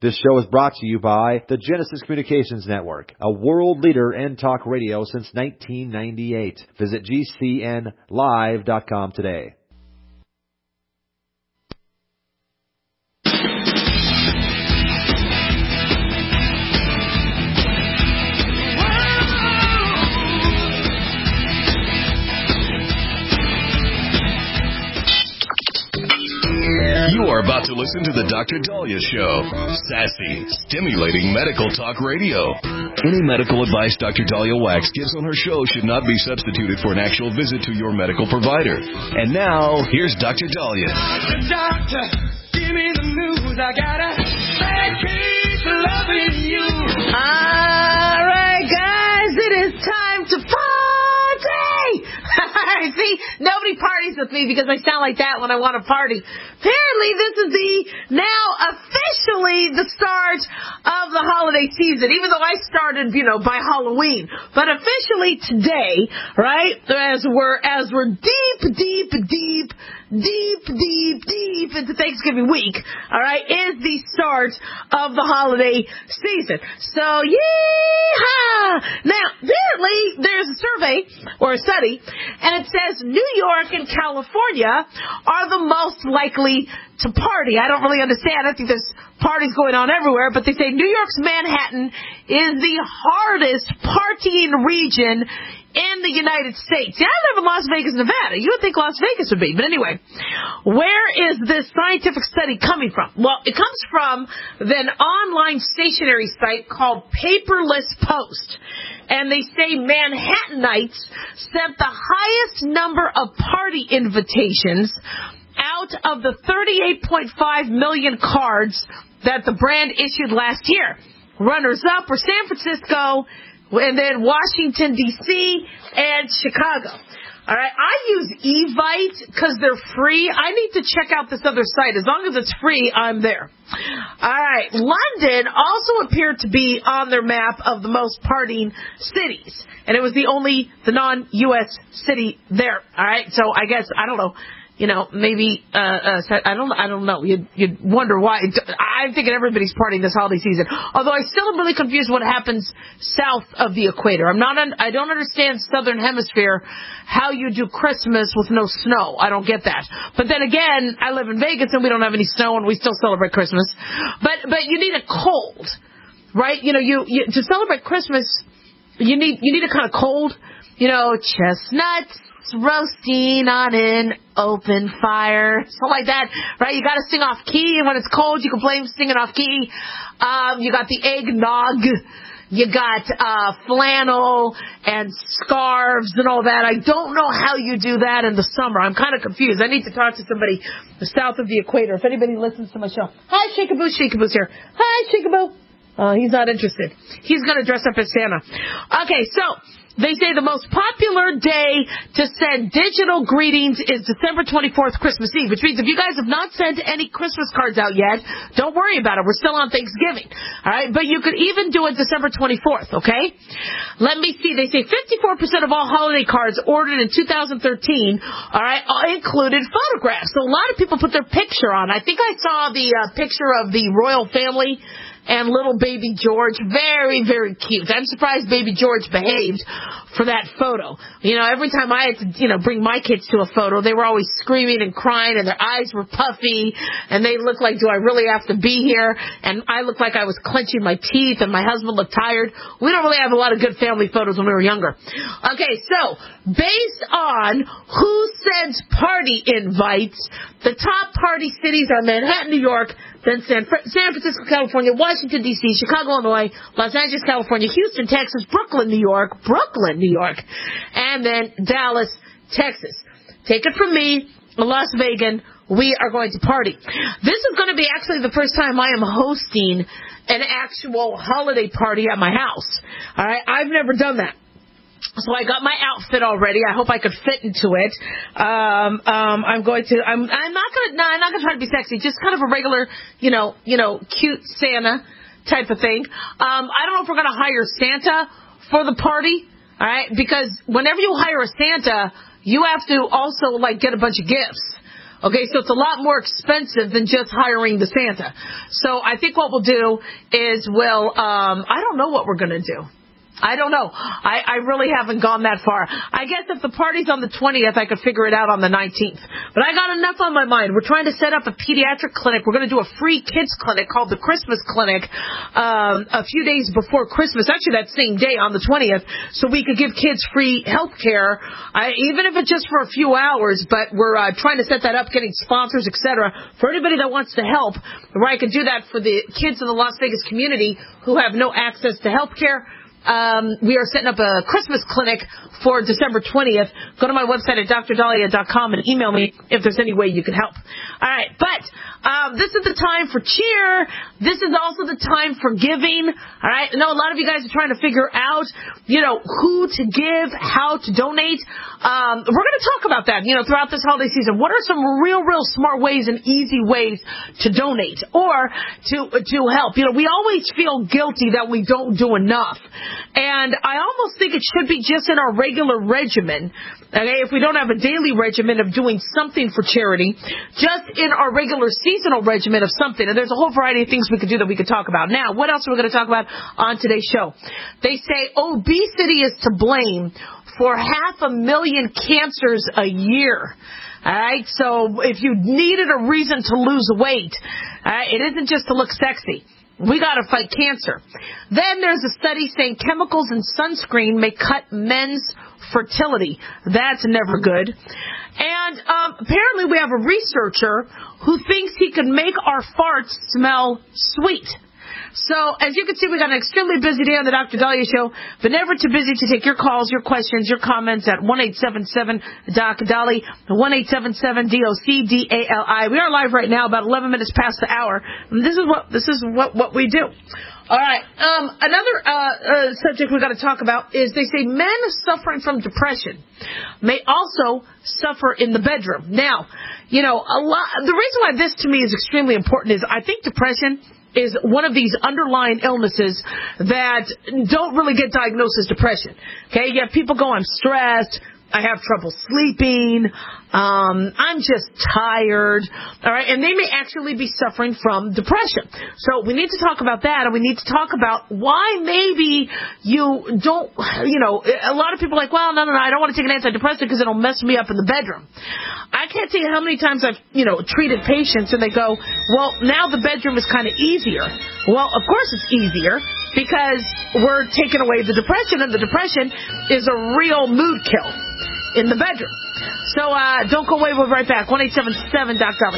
This show is brought to you by the Genesis Communications Network, a world leader in talk radio since 1998. Visit GCNlive.com today. You are about to listen to the Dr. Daliah Show. Sassy, stimulating medical talk radio. Any medical advice Dr. Daliah Wax gives on her show should not be substituted for an actual visit to your medical provider. And now, here's Dr. Daliah. Doctor, give me the news. I gotta keep loving you. All right, guys, it is time to party. See, nobody parties with me because I sound like that when I want to party. Apparently, this is now officially the start of the holiday season, even though I started, by Halloween. But officially today, right, as we're deep into Thanksgiving week, all right, is the start of the holiday season. So, yeehaw! Now, apparently, there's a survey or a study, and it says New York and California are the most likely to party. I don't really understand. I think there's parties going on everywhere, but they say New York's Manhattan is the hardest partying region in the United States. See, I live in Las Vegas, Nevada. You would think Las Vegas would be. But anyway, where is this scientific study coming from? Well, it comes from an online stationery site called Paperless Post. And they say Manhattanites sent the highest number of party invitations out of the 38.5 million cards that the brand issued last year. Runners-up were San Francisco, and then Washington, D.C., and Chicago. All right, I use Evite because they're free. I need to check out this other site. As long as it's free, I'm there. All right, London also appeared to be on their map of the most partying cities, and it was the non-U.S. city there. All right, so I guess, I don't know. Maybe, I don't know. You'd wonder why. I'm thinking everybody's partying this holiday season. Although I still am really confused what happens south of the equator. I don't understand Southern Hemisphere, how you do Christmas with no snow. I don't get that. But then again, I live in Vegas and we don't have any snow and we still celebrate Christmas. But you need a cold, right? You to celebrate Christmas, you need a kind of cold, chestnuts roasting on an open fire, something like that, right? You got to sing off key, and when it's cold, you can blame singing off key. You got the eggnog, you got flannel and scarves and all that. I don't know how you do that in the summer. I'm kind of confused. I need to talk to somebody south of the equator. If anybody listens to my show, hi, Shakaboo, Shakaboo's here. Hi, Shakaboo. He's not interested. He's going to dress up as Santa. Okay, so they say the most popular day to send digital greetings is December 24th, Christmas Eve, which means if you guys have not sent any Christmas cards out yet, don't worry about it. We're still on Thanksgiving. All right, but you could even do it December 24th, okay? Let me see. They say 54% of all holiday cards ordered in 2013, all right, included photographs. So a lot of people put their picture on. I think I saw the picture of the royal family and little baby George. Very, very cute. I'm surprised baby George behaved for that photo. Every time I had to, bring my kids to a photo, they were always screaming and crying, and their eyes were puffy, and they looked like, do I really have to be here? And I looked like I was clenching my teeth, and my husband looked tired. We don't really have a lot of good family photos when we were younger. Okay, so based on who sends party invites, the top party cities are Manhattan, New York, then San Francisco, California, Washington, D.C., Chicago, Illinois, Los Angeles, California, Houston, Texas, Brooklyn, New York, and then Dallas, Texas. Take it from me, Las Vegas, we are going to party. This is going to be actually the first time I am hosting an actual holiday party at my house. All right, I've never done that. So I got my outfit already. I hope I could fit into it. I'm not going to try to be sexy. Just kind of a regular, cute Santa type of thing. I don't know if we're going to hire Santa for the party. All right. Because whenever you hire a Santa, you have to also get a bunch of gifts. Okay, so it's a lot more expensive than just hiring the Santa. So I think what we'll do is I don't know what we're going to do. I don't know. I really haven't gone that far. I guess if the party's on the 20th, I could figure it out on the 19th. But I got enough on my mind. We're trying to set up a pediatric clinic. We're going to do a free kids clinic called the Christmas Clinic a few days before Christmas, actually that same day on the 20th, so we could give kids free health care, even if it's just for a few hours. But we're trying to set that up, getting sponsors, etc. For anybody that wants to help, where I could do that for the kids in the Las Vegas community who have no access to health care. We are setting up a Christmas clinic for December 20th. Go to my website at drdahlia.com and email me if there's any way you can help. All right, but this is the time for cheer. This is also the time for giving. All right, I know a lot of you guys are trying to figure out, who to give, how to donate. We're going to talk about that, throughout this holiday season. What are some real smart ways and easy ways to donate or to help? We always feel guilty that we don't do enough. And I almost think it should be just in our regular regimen, okay, if we don't have a daily regimen of doing something for charity, just in our regular seasonal regimen of something. And there's a whole variety of things we could do that we could talk about. Now, what else are we going to talk about on today's show? They say obesity is to blame for 500,000 cancers a year. All right, so if you needed a reason to lose weight, it isn't just to look sexy. We got to fight cancer. Then there's a study saying chemicals in sunscreen may cut men's fertility. That's never good. And apparently we have a researcher who thinks he can make our farts smell sweet. So, as you can see, we got an extremely busy day on the Dr. Dahlia Show, but never too busy to take your calls, your questions, your comments at 1-877-DOC-DALI, 1-877-DOC-DALI. We are live right now, about 11 minutes past the hour. And this is what we do. All right. Another subject we got to talk about is they say men suffering from depression may also suffer in the bedroom. Now, the reason why this to me is extremely important is I think depression is one of these underlying illnesses that don't really get diagnosed as depression. Okay, you have people go, I'm stressed, I have trouble sleeping, I'm just tired, all right, and they may actually be suffering from depression. So we need to talk about that, and we need to talk about why maybe you don't, a lot of people are like, well, no, I don't want to take an antidepressant because it'll mess me up in the bedroom. I can't tell you how many times I've, treated patients and they go, well, now the bedroom is kind of easier. Well, of course it's easier because we're taking away the depression, and the depression is a real mood kill in the bedroom. So don't go away. We'll be right back. 1-877-DOC-DALI.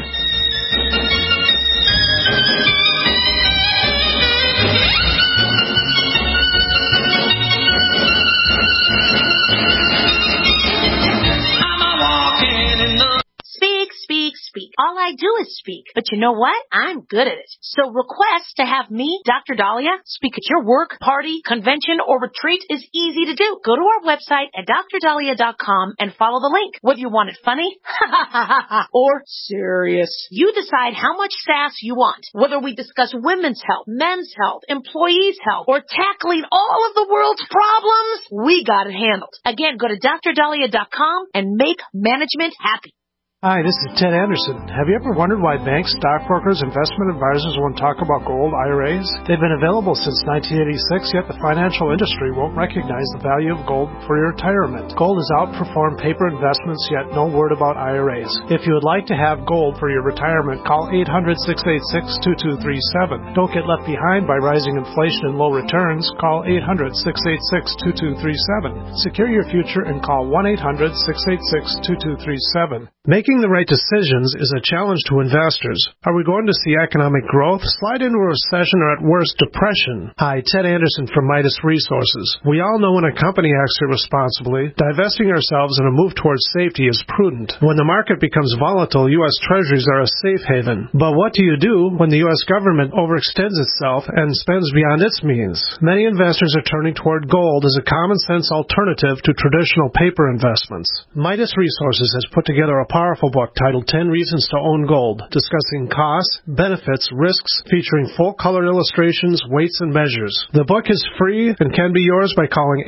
Speak. All I do is speak. But you know what? I'm good at it. So request to have me, Dr. Dahlia, speak at your work, party, convention, or retreat is easy to do. Go to our website at drdahlia.com and follow the link. Whether you want it funny or serious, you decide how much sass you want. Whether we discuss women's health, men's health, employees' health, or tackling all of the world's problems, we got it handled. Again, go to drdahlia.com and make management happy. Hi, this is Ted Anderson. Have you ever wondered why banks, stockbrokers, investment advisors won't talk about gold IRAs? They've been available since 1986, yet the financial industry won't recognize the value of gold for your retirement. Gold has outperformed paper investments, yet no word about IRAs. If you would like to have gold for your retirement, call 800-686-2237. Don't get left behind by rising inflation and low returns. Call 800-686-2237. Secure your future and call 1-800-686-2237. Making the right decisions is a challenge to investors. Are we going to see economic growth, slide into a recession, or at worst, depression? Hi, Ted Anderson from Midas Resources. We all know when a company acts irresponsibly, divesting ourselves in a move towards safety is prudent. When the market becomes volatile, U.S. Treasuries are a safe haven. But what do you do when the U.S. government overextends itself and spends beyond its means? Many investors are turning toward gold as a common-sense alternative to traditional paper investments. Midas Resources has put together a powerful book titled 10 Reasons to Own Gold, discussing costs, benefits, risks, featuring full-color illustrations, weights, and measures. The book is free and can be yours by calling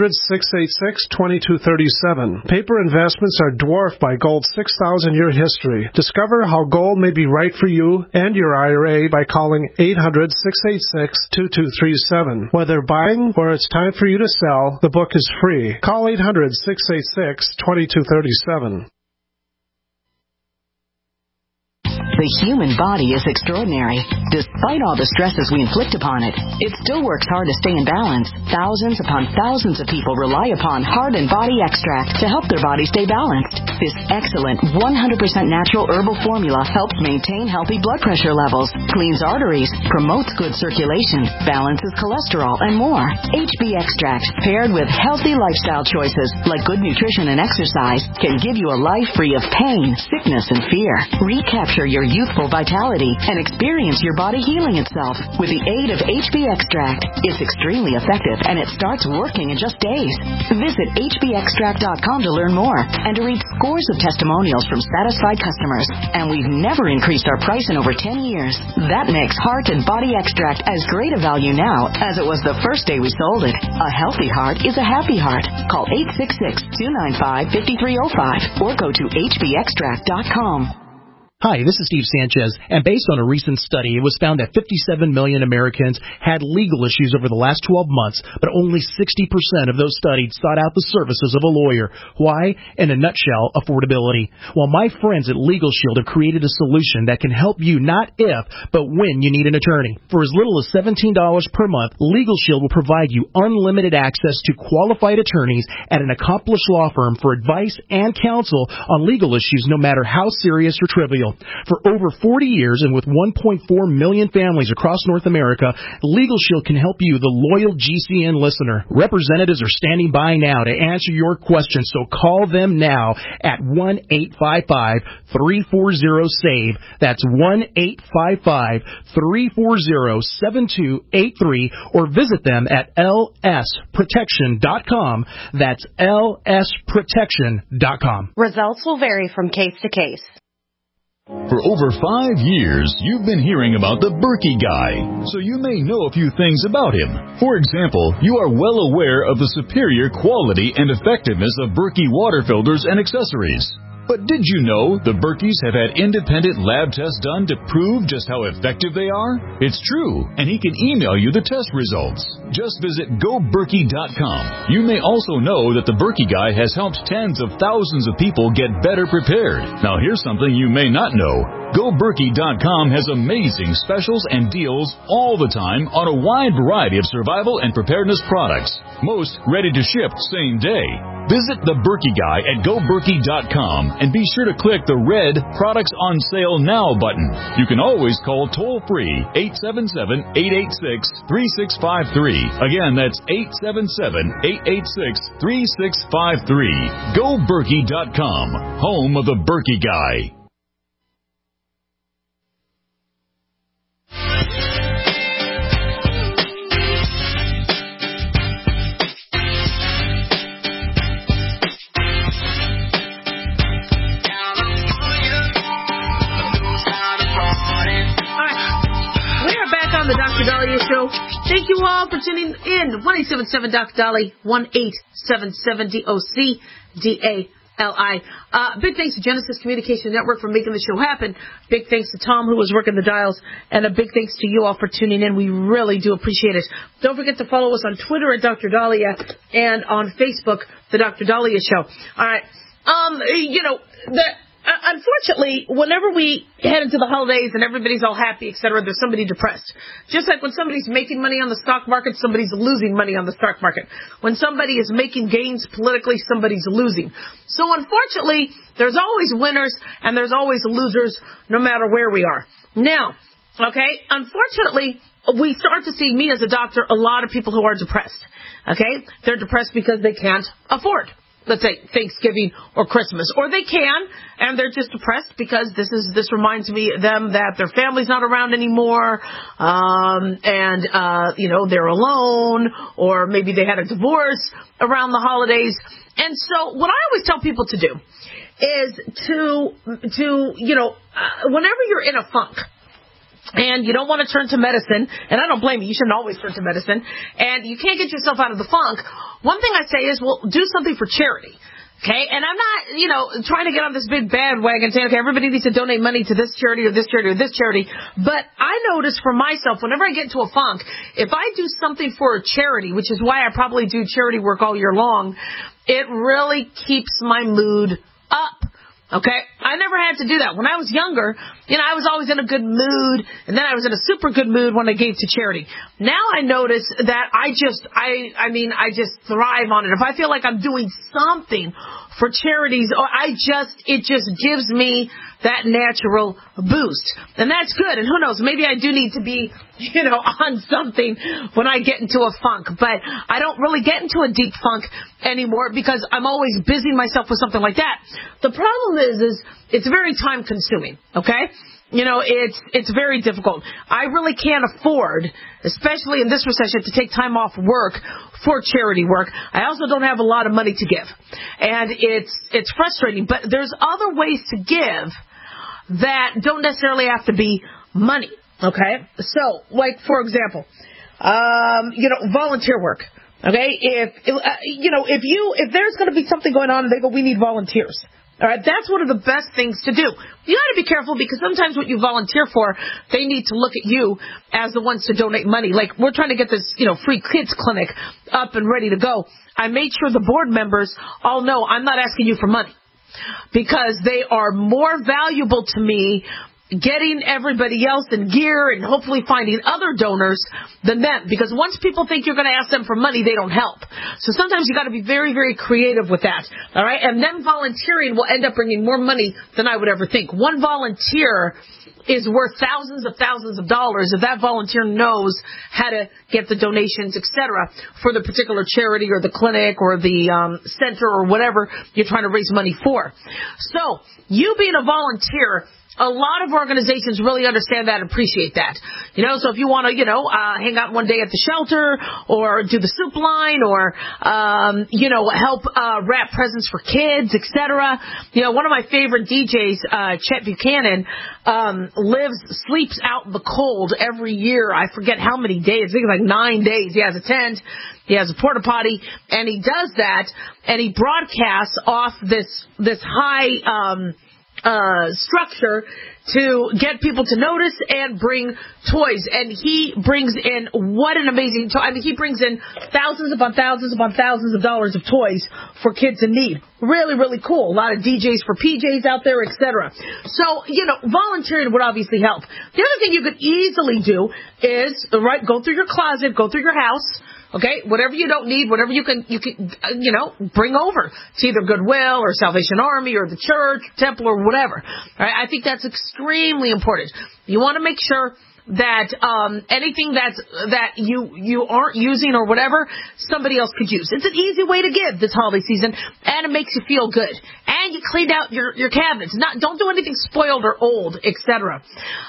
800-686-2237. Paper investments are dwarfed by gold's 6,000-year history. Discover how gold may be right for you and your IRA by calling 800-686-2237. Whether buying or it's time for you to sell, the book is free. Call 800-686-2237. The human body is extraordinary. Despite all the stresses we inflict upon it, it still works hard to stay in balance. Thousands upon thousands of people rely upon Heart and Body Extract to help their body stay balanced. This excellent 100% natural herbal formula helps maintain healthy blood pressure levels, cleans arteries, promotes good circulation, balances cholesterol, and more. HB Extract, paired with healthy lifestyle choices like good nutrition and exercise, can give you a life free of pain, sickness, and fear. Recapture your youthful vitality and experience your body healing itself with the aid of HB Extract. It's extremely effective and it starts working in just days. Visit hbextract.com to learn more and to read scores of testimonials from satisfied customers. And we've never increased our price in over 10 years. That makes Heart and Body Extract as great a value now as it was the first day we sold it. A healthy heart is a happy heart. Call 866-295-5305 or go to hbextract.com. Hi, this is Steve Sanchez, and based on a recent study, it was found that 57 million Americans had legal issues over the last 12 months, but only 60% of those studied sought out the services of a lawyer. Why? In a nutshell, affordability. Well, my friends at Legal Shield have created a solution that can help you not if, but when you need an attorney. For as little as $17 per month, Legal Shield will provide you unlimited access to qualified attorneys at an accomplished law firm for advice and counsel on legal issues, no matter how serious or trivial. For over 40 years and with 1.4 million families across North America, Legal Shield can help you, the loyal GCN listener. Representatives are standing by now to answer your questions, so call them now at 1-855-340-SAVE. That's 1-855-340-7283, or visit them at lsprotection.com. That's lsprotection.com. Results will vary from case to case. For over 5 years, you've been hearing about the Berkey Guy, so you may know a few things about him. For example, you are well aware of the superior quality and effectiveness of Berkey water filters and accessories. But did you know the Berkeys have had independent lab tests done to prove just how effective they are? It's true, and he can email you the test results. Just visit GoBerkey.com. You may also know that the Berkey Guy has helped tens of thousands of people get better prepared. Now here's something you may not know. GoBerkey.com has amazing specials and deals all the time on a wide variety of survival and preparedness products. Most ready to ship same day. Visit the Berkey Guy at GoBerkey.com and be sure to click the red Products on Sale Now button. You can always call toll-free 877-886-3653. Again, that's 877-886-3653. GoBerkey.com, home of the Berkey Guy. The Dr. Dahlia Show. Thank you all for tuning in. 1-877-Dr. Dali, 1-877-DOC-DALI. Big thanks to Genesis Communication Network for making the show happen. Big thanks to Tom, who was working the dials. And a big thanks to you all for tuning in. We really do appreciate it. Don't forget to follow us on Twitter at Dr. Dahlia and on Facebook, The Dr. Dahlia Show. All right. Unfortunately, whenever we head into the holidays and everybody's all happy, et cetera, there's somebody depressed. Just like when somebody's making money on the stock market, somebody's losing money on the stock market. When somebody is making gains politically, somebody's losing. So unfortunately, there's always winners and there's always losers, no matter where we are. Now, okay, unfortunately, we start to see, me as a doctor, a lot of people who are depressed. Okay? They're depressed because they can't afford, let's say, Thanksgiving or Christmas. Or they can, and they're just depressed because this reminds them that their family's not around anymore, they're alone, or maybe they had a divorce around the holidays. And so what I always tell people to do is to whenever you're in a funk, and you don't want to turn to medicine, and I don't blame you, you shouldn't always turn to medicine, and you can't get yourself out of the funk, one thing I say is, well, do something for charity. Okay, and I'm not, trying to get on this big bandwagon saying, okay, everybody needs to donate money to this charity or this charity or this charity. But I notice for myself, whenever I get into a funk, if I do something for a charity, which is why I probably do charity work all year long, it really keeps my mood up. Okay, I never had to do that. When I was younger, I was always in a good mood, and then I was in a super good mood when I gave to charity. Now I notice that I just thrive on it. If I feel like I'm doing something for charities, it just gives me that natural boost. And that's good. And who knows, maybe I do need to be, on something when I get into a funk. But I don't really get into a deep funk anymore because I'm always busying myself with something like that. The problem is it's very time consuming, okay? It's very difficult. I really can't afford, especially in this recession, to take time off work for charity work. I also don't have a lot of money to give. And it's frustrating, but there's other ways to give that don't necessarily have to be money. Okay? So, like, for example, volunteer work. Okay? If there's going to be something going on and they go, we need volunteers. All right, that's one of the best things to do. You got to be careful because sometimes what you volunteer for, they need to look at you as the ones to donate money. Like, we're trying to get this, free kids clinic up and ready to go. I made sure the board members all know I'm not asking you for money because they are more valuable to me getting everybody else in gear and hopefully finding other donors than them. Because once people think you're going to ask them for money, they don't help. So sometimes you got to be very, very creative with that. All right. And them volunteering will end up bringing more money than I would ever think. One volunteer is worth thousands of dollars if that volunteer knows how to get the donations, etc., for the particular charity or the clinic or the center or whatever you're trying to raise money for. So you being a volunteer, a lot of organizations really understand that and appreciate that. So if you want to, hang out one day at the shelter or do the soup line or, help wrap presents for kids, etc. One of my favorite DJs, Chet Buchanan, sleeps out in the cold every year. I forget how many days. I think it's like 9 days. He has a tent. He has a porta potty, and he does that, and he broadcasts off this high structure to get people to notice and bring toys. And he brings in he brings in thousands upon thousands of dollars of toys for kids in need. Really, really cool. A lot of DJs for PJs out there, etc. So, volunteering would obviously help. The other thing you could easily do is, go through your closet, go through your house. Okay, whatever you don't need, whatever you can, bring over to either Goodwill or Salvation Army or the church, temple, or whatever. All right, I think that's extremely important. You want to make sure that anything that you aren't using or whatever, somebody else could use. It's an easy way to give this holiday season, and it makes you feel good. And you cleaned out your cabinets. Don't do anything spoiled or old, etc.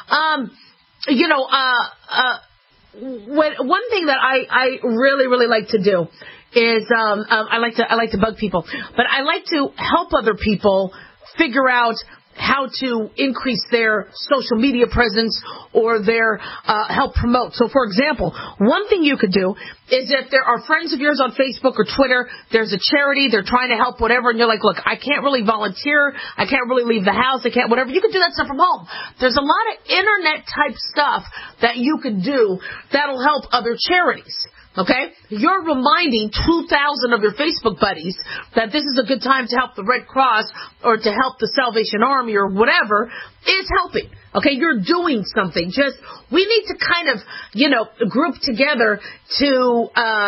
One thing that I really, really like to do is I like to bug people, but I like to help other people figure out how to increase their social media presence or their help promote. So, for example, one thing you could do is if there are friends of yours on Facebook or Twitter, there's a charity, they're trying to help whatever, and you're like, look, I can't really volunteer, I can't really leave the house, I can't whatever. You can do that stuff from home. There's a lot of internet-type stuff that you can do that'll help other charities. Okay? You're reminding 2,000 of your Facebook buddies that this is a good time to help the Red Cross or to help the Salvation Army or whatever. It's helping. Okay? You're doing something. We need to kind of, group together to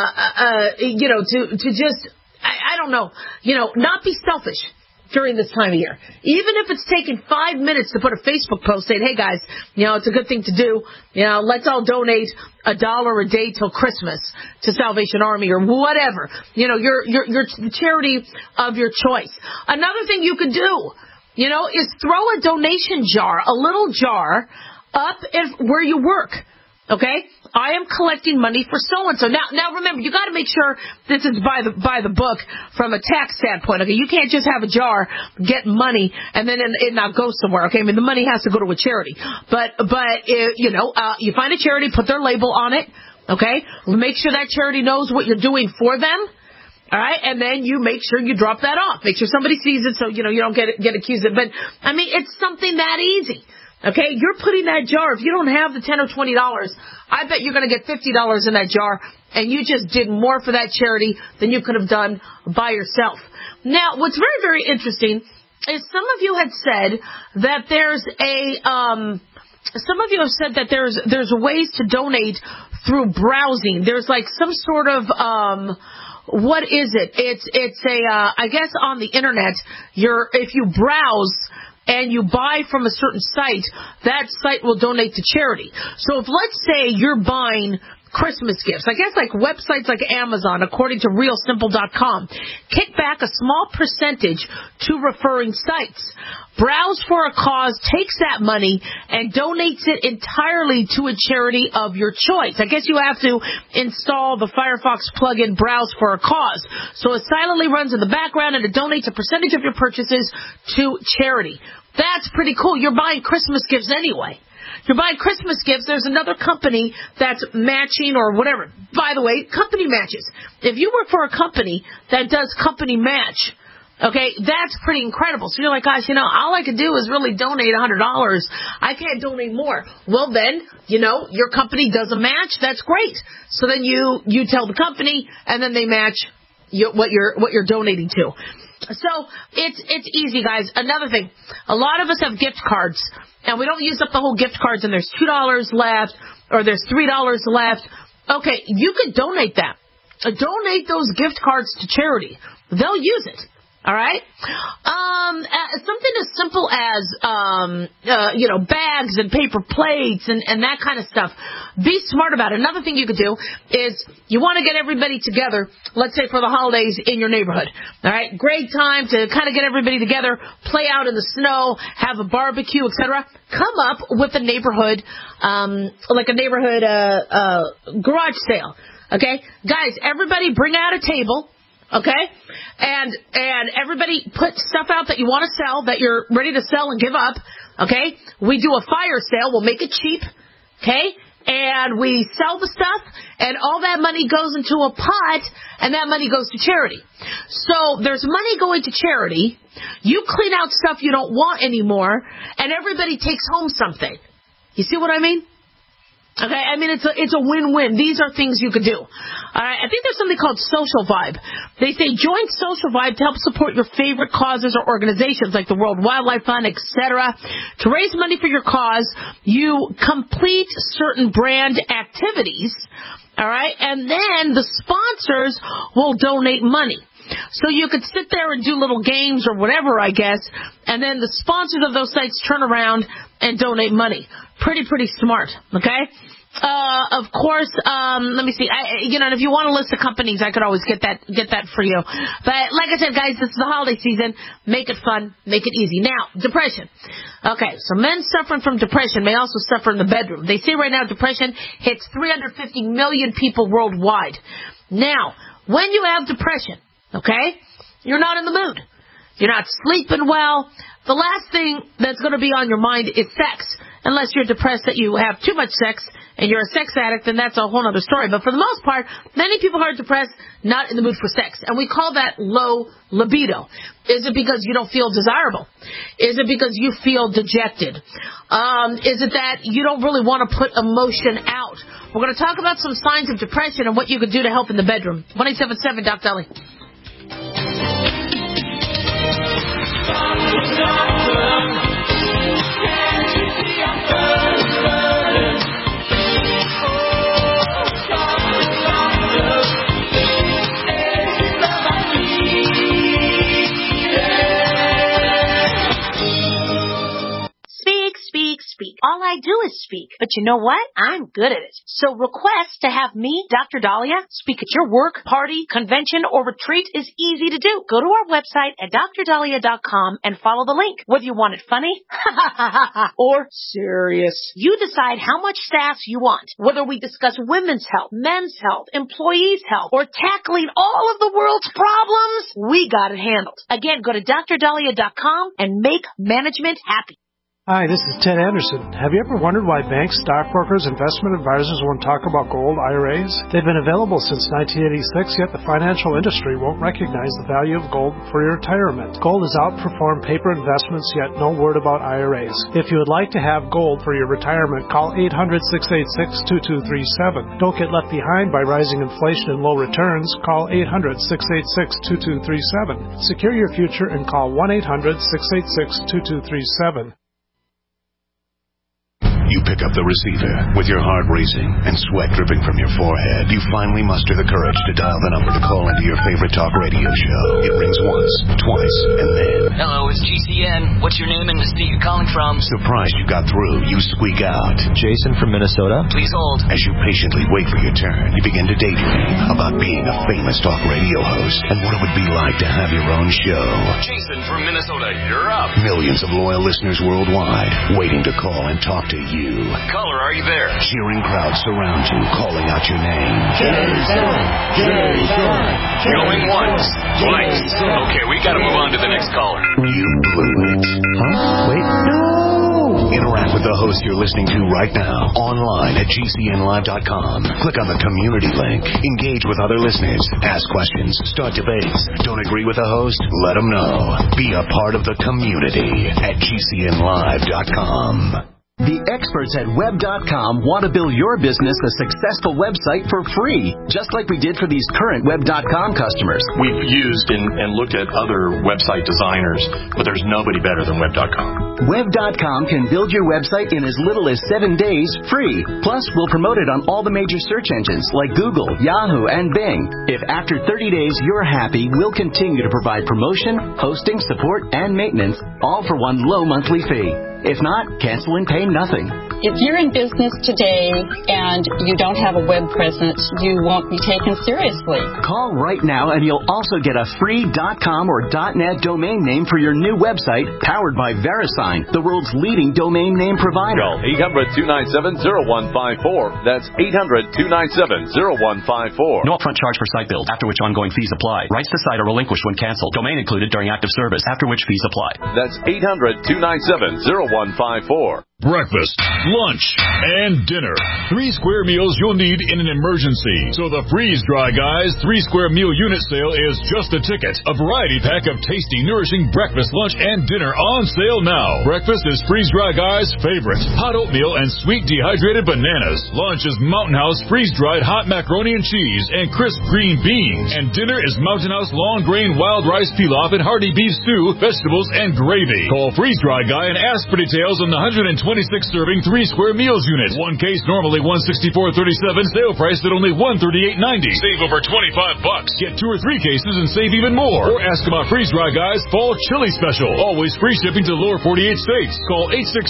just, I don't know, not be selfish during this time of year. Even if it's taking 5 minutes to put a Facebook post saying, hey guys, it's a good thing to do. Let's all donate $1 a day till Christmas to Salvation Army or whatever. Your charity of your choice. Another thing you could do, is throw a donation jar, a little jar, up where you work. Okay? I am collecting money for so-and-so. Now remember, you got to make sure this is by the book from a tax standpoint. Okay? You can't just have a jar, get money, and then it not go somewhere. Okay? I mean, the money has to go to a charity. But you find a charity, put their label on it. Okay? Make sure that charity knows what you're doing for them. All right? And then you make sure you drop that off. Make sure somebody sees it so, you don't get accused of it. But, I mean, it's something that easy. Okay? You're putting that jar. If you don't have the $10 or $20, I bet you're going to get $50 in that jar, and you just did more for that charity than you could have done by yourself. Now, what's very, very interesting is some of you had said that there's there's ways to donate through browsing. There's like some sort of, what is it? It's I guess on the internet, if you browse and you buy from a certain site, that site will donate to charity. So if, let's say, you're buying Christmas gifts, I guess like websites like Amazon, according to realsimple.com, kick back a small percentage to referring sites. Browse for a Cause takes that money and donates it entirely to a charity of your choice. I guess you have to install the Firefox plugin Browse for a Cause. So it silently runs in the background and it donates a percentage of your purchases to charity. That's pretty cool. You're buying Christmas gifts anyway. You're buying Christmas gifts. There's another company that's matching or whatever. By the way, company matches. If you work for a company that does company match, okay, that's pretty incredible. So you're like, gosh, all I could do is really donate $100. I can't donate more. Well, then, your company does a match. That's great. So then you tell the company, and then they match what you're donating to. So it's easy, guys. Another thing, a lot of us have gift cards, and we don't use up the whole gift cards, and there's $2 left, or there's $3 left. Okay, you could donate that. Donate those gift cards to charity. They'll use it. All right? Something as simple as, bags and paper plates and that kind of stuff. Be smart about it. Another thing you could do is you want to get everybody together, let's say for the holidays in your neighborhood. All right? Great time to kind of get everybody together, play out in the snow, have a barbecue, etc. Come up with a neighborhood, garage sale. Okay? Guys, everybody bring out a table. Okay? And everybody put stuff out that you want to sell, that you're ready to sell and give up. Okay? We do a fire sale. We'll make it cheap. Okay? And we sell the stuff, and all that money goes into a pot, and that money goes to charity. So there's money going to charity. You clean out stuff you don't want anymore, and everybody takes home something. You see what I mean? Okay, I mean, it's a win-win. These are things you could do. All right, I think there's something called Social Vibe. They say join Social Vibe to help support your favorite causes or organizations like the World Wildlife Fund, etc. To raise money for your cause, you complete certain brand activities, all right, and then the sponsors will donate money. So you could sit there and do little games or whatever, I guess, and then the sponsors of those sites turn around and donate money. Pretty smart, okay? Of course, let me see. And if you want a list of companies, I could always get that for you. But like I said, guys, this is the holiday season. Make it fun. Make it easy. Now, depression. Okay, so men suffering from depression may also suffer in the bedroom. They say right now depression hits 350 million people worldwide. Now, when you have depression, okay, you're not in the mood. You're not sleeping well. The last thing that's going to be on your mind is sex. Unless you're depressed that you have too much sex and you're a sex addict, then that's a whole other story. But for the most part, many people are depressed, not in the mood for sex. And we call that low libido. Is it because you don't feel desirable? Is it because you feel dejected? Is it that you don't really want to put emotion out? We're going to talk about some signs of depression and what you could do to help in the bedroom. 1-877 Doc Dolly. Speak. All I I do is speak. But you know what? I'm good at it. So request to have me, Dr. Dahlia, speak at your work, party, convention, or retreat is easy to do. Go to our website at drdahlia.com and follow the link. Whether you want it funny or serious, you decide how much sass you want. Whether we discuss women's health, men's health, employees' health, or tackling all of the world's problems, we got it handled. Again, go to drdahlia.com and make management happy. Hi, this is Ted Anderson. Have you ever wondered why banks, stockbrokers, investment advisors won't talk about gold IRAs? They've been available since 1986, yet the financial industry won't recognize the value of gold for your retirement. Gold has outperformed paper investments, yet no word about IRAs. If you would like to have gold for your retirement, call 800-686-2237. Don't get left behind by rising inflation and low returns. Call 800-686-2237. Secure your future and call 1-800-686-2237. You pick up the receiver with your heart racing and sweat dripping from your forehead. You finally muster the courage to dial the number to call into your favorite talk radio show. It rings once, twice, and then... Hello, it's GCN. What's your name and the state you're calling from? Surprised you got through, you squeak out. Jason from Minnesota? Please hold. As you patiently wait for your turn, you begin to daydream about being a famous talk radio host and what it would be like to have your own show. Jason from Minnesota, you're up. Millions of loyal listeners worldwide waiting to call and talk to you. Caller, are you there? Cheering crowds surround you, calling out your name. Jason! Jason! Going once, twice. Okay, we gotta move on to the next caller. You blew it. Huh? Wait, no! Interact with the host you're listening to right now, online at GCNlive.com. Click on the community link. Engage with other listeners. Ask questions. Start debates. Don't agree with the host? Let them know. Be a part of the community at GCNlive.com. The experts at Web.com want to build your business a successful website for free, just like we did for these current Web.com customers. We've used and looked at other website designers, but there's nobody better than Web.com. Web.com can build your website in as little as 7 days free. Plus, we'll promote it on all the major search engines like Google, Yahoo, and Bing. If after 30 days you're happy, we'll continue to provide promotion, hosting, support, and maintenance, all for one low monthly fee. If not, cancel and pay nothing. If you're in business today and you don't have a web presence, you won't be taken seriously. Call right now and you'll also get a free .com or .net domain name for your new website powered by VeriSign, the world's leading domain name provider. Call 800-297-0154. That's 800-297-0154. No upfront charge for site build, after which ongoing fees apply. Rights to site are relinquished when canceled. Domain included during active service, after which fees apply. That's 800-297-0154. Breakfast, lunch, and dinner. 3 square meals you'll need in an emergency. So the Freeze Dry Guys 3 square meal unit sale is just a ticket. A variety pack of tasty, nourishing breakfast, lunch, and dinner on sale now. Breakfast is Freeze Dry Guys' favorite. Hot oatmeal and sweet dehydrated bananas. Lunch is Mountain House freeze-dried hot macaroni and cheese and crisp green beans. And dinner is Mountain House long grain wild rice pilaf and hearty beef stew, vegetables, and gravy. Call Freeze Dry Guy and ask for details on the 126-serving 3 square meals unit. One case normally $164.37, sale priced at only $138.90. Save over $25. Get 2 or 3 cases and save even more. Or ask about Freeze Dry Guys Fall Chili Special. Always free shipping to lower 48 states. Call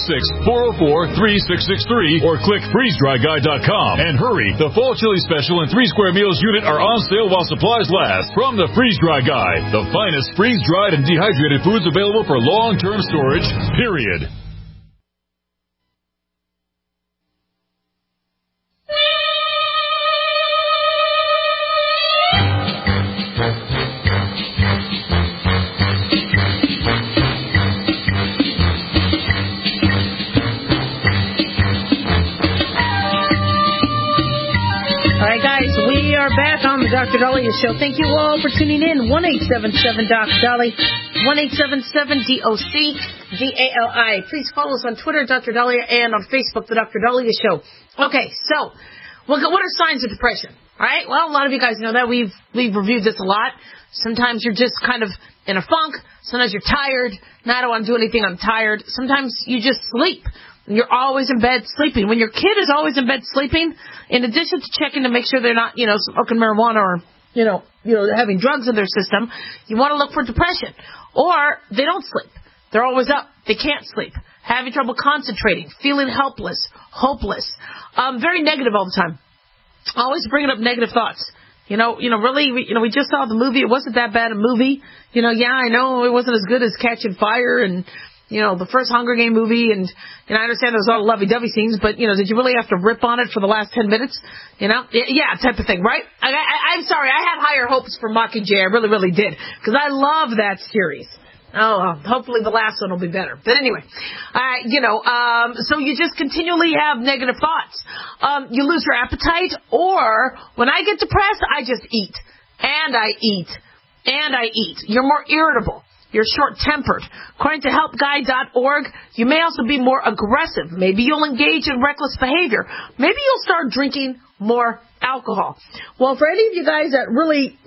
866-404-3663 or click freezedryguy.com. And hurry, the Fall Chili Special and 3 square meals unit are on sale while supplies last. From the Freeze Dry Guy, the finest freeze-dried and dehydrated foods available for long-term storage, period. Back on the Dr. Dahlia Show. Thank you all for tuning in. 1-877-Dr. Dolly, 1-877-DOC-DALI. Please follow us on Twitter, Dr. Dahlia, and on Facebook, the Dr. Dahlia Show. Okay, so what are signs of depression? All right. Well, a lot of you guys know that we've reviewed this a lot. Sometimes you're just kind of in a funk. Sometimes you're tired. Now I don't want to do anything. I'm tired. Sometimes you just sleep. You're always in bed sleeping. When your kid is always in bed sleeping, in addition to checking to make sure they're not, smoking marijuana or, having drugs in their system, you want to look for depression. Or they don't sleep. They're always up. They can't sleep. having trouble concentrating, feeling helpless, hopeless, very negative all the time, always bringing up negative thoughts. Really, we just saw the movie. It wasn't that bad a movie. I know it wasn't as good as Catching Fire and, the first Hunger Game movie. And I understand there was all lovey-dovey scenes, but, did you really have to rip on it for the last 10 minutes? Yeah, type of thing, right? I'm sorry. I had higher hopes for Mockingjay. I really, really did. Because I love that series. Hopefully the last one will be better. But anyway, so you just continually have negative thoughts. You lose your appetite, or when I get depressed, I just eat. And I eat. And I eat. You're more irritable. You're short-tempered. According to helpguide.org, you may also be more aggressive. Maybe you'll engage in reckless behavior. Maybe you'll start drinking more alcohol. Well, for any of you guys that really,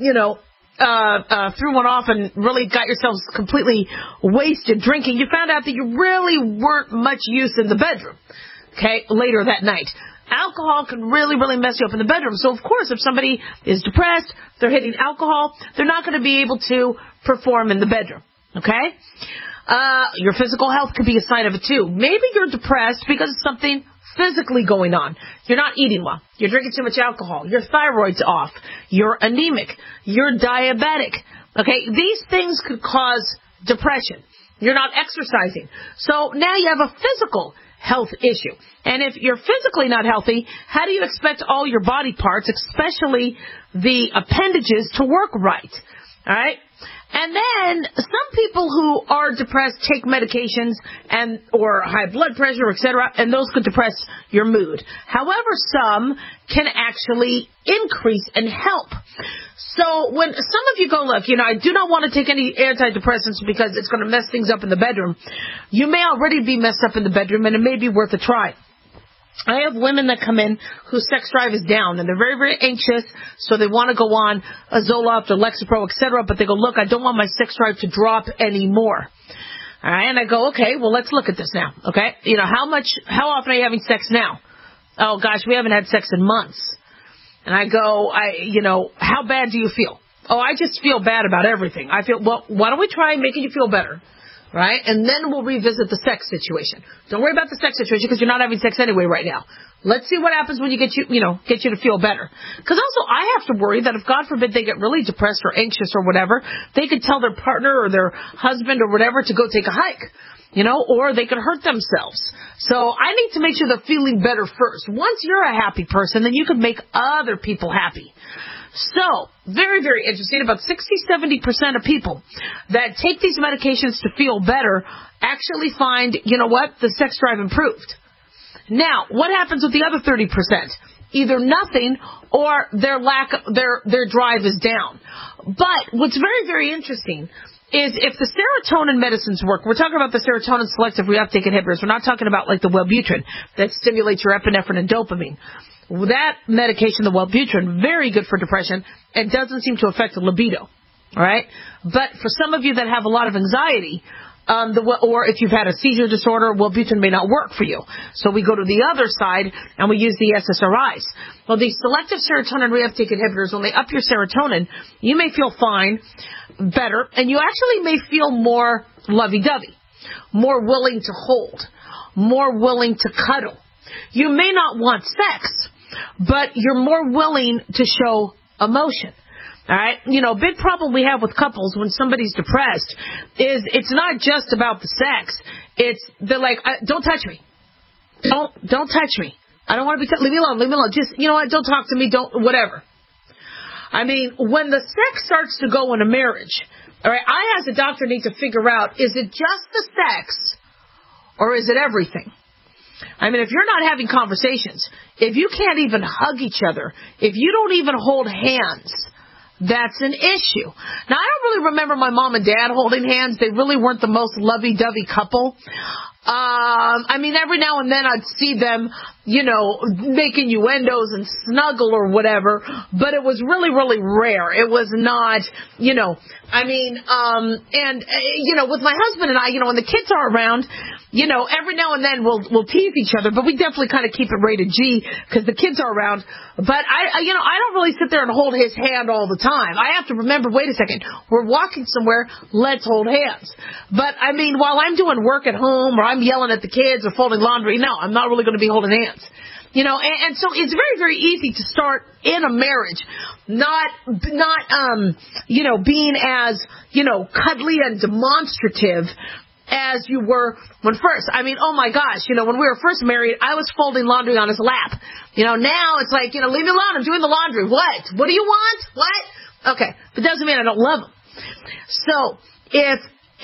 threw one off and really got yourselves completely wasted drinking, you found out that you really weren't much use in the bedroom, okay, later that night. Alcohol can really, really mess you up in the bedroom. So, of course, if somebody is depressed, they're hitting alcohol, they're not going to be able to perform in the bedroom, okay? Your physical health could be a sign of it, too. Maybe you're depressed because of something physically going on. You're not eating well. You're drinking too much alcohol. Your thyroid's off. You're anemic. You're diabetic. Okay, these things could cause depression. You're not exercising. So now you have a physical health issue. And if you're physically not healthy, how do you expect all your body parts, especially the appendages, to work right? All right? And then some people who are depressed take medications or high blood pressure, etc., and those could depress your mood. However, some can actually increase and help. So when some of you go, look, I do not want to take any antidepressants because it's going to mess things up in the bedroom. You may already be messed up in the bedroom, and it may be worth a try. I have women that come in whose sex drive is down, and they're very, very anxious, so they want to go on a Zoloft or Lexapro, etc., but they go, look, I don't want my sex drive to drop anymore. All right, and I go, okay, well, let's look at this now, okay? How often are you having sex now? Oh, gosh, we haven't had sex in months. And I go, how bad do you feel? Oh, I just feel bad about everything. I feel, well, why don't we try making you feel better? Right? And then we'll revisit the sex situation. Don't worry about the sex situation because you're not having sex anyway right now. Let's see what happens when you get you to feel better. Because also I have to worry that if God forbid they get really depressed or anxious or whatever, they could tell their partner or their husband or whatever to go take a hike. Or they could hurt themselves. So I need to make sure they're feeling better first. Once you're a happy person, then you can make other people happy. So, very, very interesting. About 60-70% of people that take these medications to feel better actually find, the sex drive improved. Now, what happens with the other 30%? Either nothing or their drive is down. But what's very, very interesting is if the serotonin medicines work, we're talking about the serotonin selective reuptake inhibitors. We're not talking about like the Wellbutrin that stimulates your epinephrine and dopamine. That medication, the Wellbutrin, very good for depression and doesn't seem to affect the libido. All right? But for some of you that have a lot of anxiety, or if you've had a seizure disorder, Wellbutrin may not work for you. So we go to the other side and we use the SSRIs. Well, these selective serotonin reuptake inhibitors, when they up your serotonin, you may feel fine, better, and you actually may feel more lovey-dovey, more willing to hold, more willing to cuddle. You may not want sex, but you're more willing to show emotion. All right? Big problem we have with couples when somebody's depressed is it's not just about the sex. They're like, don't touch me. Don't touch me. I don't want to be leave me alone. Just, don't talk to me, whatever. I mean, when the sex starts to go in a marriage, all right, I as a doctor need to figure out, is it just the sex or is it everything? I mean, if you're not having conversations, if you can't even hug each other, if you don't even hold hands, that's an issue. Now, I don't really remember my mom and dad holding hands. They really weren't the most lovey-dovey couple. I mean, every now and then I'd see them, make innuendos and snuggle or whatever, but it was really, really rare. It was not, with my husband and I, when the kids are around, every now and then we'll tease each other, but we definitely kind of keep it rated G because the kids are around. But I don't really sit there and hold his hand all the time. I have to remember, wait a second, we're walking somewhere, let's hold hands. But I mean, while I'm doing work at home or I'm I'm yelling at the kids or folding laundry, no, I'm not really going to be holding hands. You know, and so it's very, very easy to start in a marriage, not, you know, being as, you know, cuddly and demonstrative as you were when first. I mean, oh my gosh, you know, when we were first married, I was folding laundry on his lap. You know, now it's like, you know, leave me alone, I'm doing the laundry. What? What do you want? What? Okay. But doesn't mean I don't love him. So, if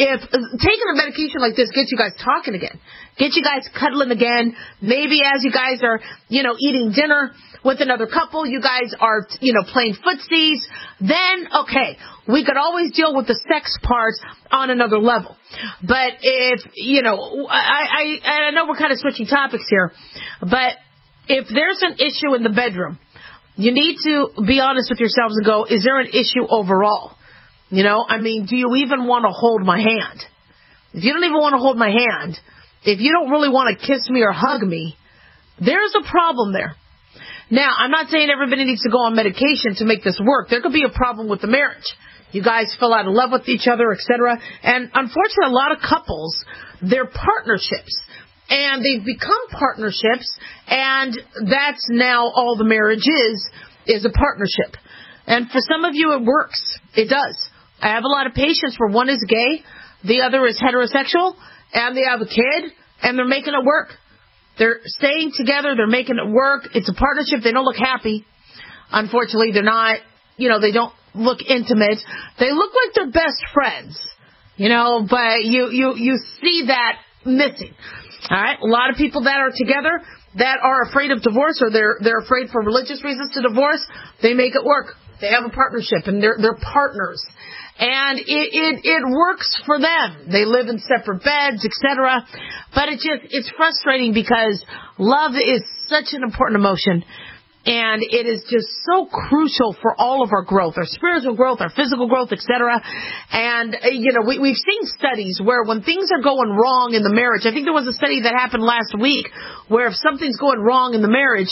taking a medication like this gets you guys talking again, gets you guys cuddling again, maybe as you guys are, you know, eating dinner with another couple, you guys are, you know, playing footsies, then, okay, we could always deal with the sex part on another level. But if, you know, I know we're kind of switching topics here, but if there's an issue in the bedroom, you need to be honest with yourselves and go, is there an issue overall? You know, I mean, do you even want to hold my hand? If you don't even want to hold my hand, if you don't really want to kiss me or hug me, there's a problem there. Now, I'm not saying everybody needs to go on medication to make this work. There could be a problem with the marriage. You guys fell out of love with each other, etc. And unfortunately, a lot of couples, they're partnerships. And they've become partnerships, and that's now all the marriage is a partnership. And for some of you, it works. It does. I have a lot of patients where one is gay, the other is heterosexual, and they have a kid, and they're making it work. They're staying together. They're making it work. It's a partnership. They don't look happy. Unfortunately, they're not, you know, they don't look intimate. They look like they're best friends, you know, but you see that missing. All right. A lot of people that are together that are afraid of divorce, or they're afraid for religious reasons to divorce, they make it work. They have a partnership, and they're partners. And it works for them. They live in separate beds, etc. But it's frustrating because love is such an important emotion, and it is just so crucial for all of our growth, our spiritual growth, our physical growth, etc. And you know, we've seen studies where when things are going wrong in the marriage, I think there was a study that happened last week where if something's going wrong in the marriage,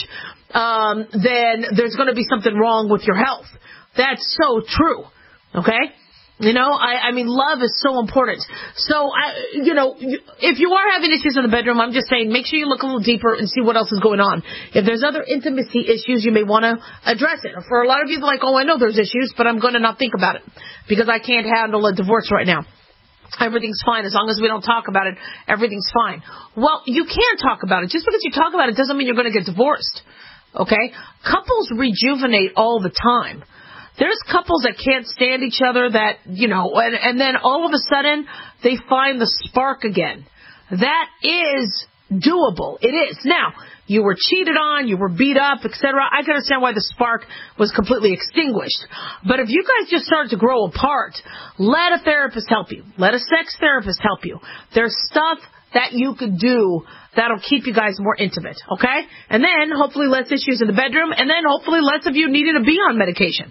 then there's going to be something wrong with your health. That's so true. Okay? You know, I mean, love is so important. So, you know, if you are having issues in the bedroom, I'm just saying, make sure you look a little deeper and see what else is going on. If there's other intimacy issues, you may want to address it. For a lot of people, like, oh, I know there's issues, but I'm going to not think about it because I can't handle a divorce right now. Everything's fine. As long as we don't talk about it, everything's fine. Well, you can talk about it. Just because you talk about it doesn't mean you're going to get divorced. Okay? Couples rejuvenate all the time. There's couples that can't stand each other that, you know, and then all of a sudden they find the spark again. That is doable. It is. Now, you were cheated on, you were beat up, etc. I can understand why the spark was completely extinguished. But if you guys just started to grow apart, let a therapist help you. Let a sex therapist help you. There's stuff that you could do that'll keep you guys more intimate, okay? And then hopefully less issues in the bedroom, and then hopefully less of you needing to be on medication.